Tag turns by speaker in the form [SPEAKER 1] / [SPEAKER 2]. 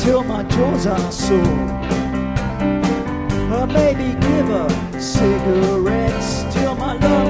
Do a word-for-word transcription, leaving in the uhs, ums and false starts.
[SPEAKER 1] till my jaws are sore. Or maybe give her cigarettes till my love